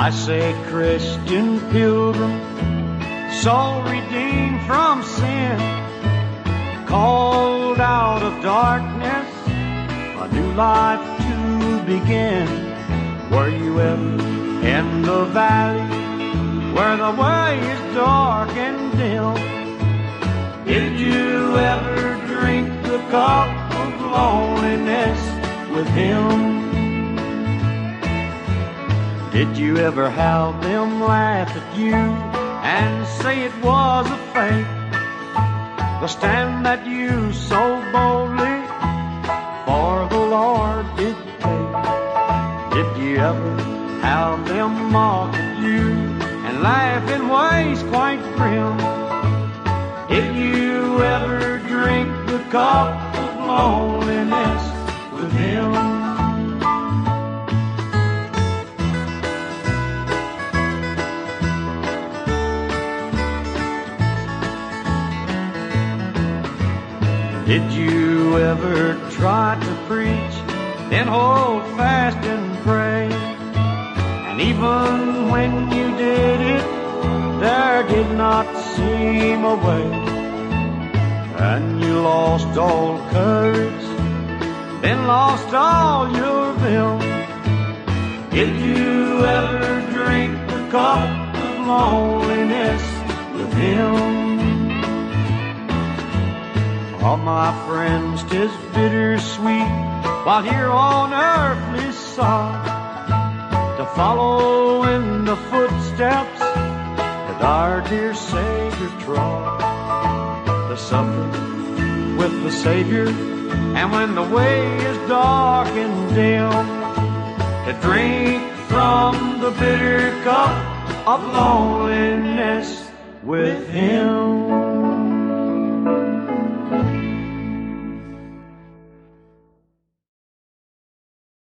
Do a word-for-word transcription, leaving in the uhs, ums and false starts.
I say, Christian pilgrim, soul redeemed from sin, called out of darkness, a new life to begin. Were you ever in the valley where the way is dark and dim? Did you ever drink the cup of loneliness with him? Did you ever have them laugh at you and say it was a fake? The stand that you so boldly for the Lord did take. Did you ever have them mock at you and laugh in ways quite grim? Did you ever drink the cup of loneliness with him? Did you ever try to preach, then hold fast and pray? And even when you did it, there did not seem a way, and you lost all courage, then lost all your vim. Did you ever drink the cup of loneliness with him? Oh, my friends, 'tis bittersweet while here on earthly sod to follow in the footsteps that our dear Savior trod, to suffer with the Savior, and when the way is dark and dim, to drink from the bitter cup of loneliness with him.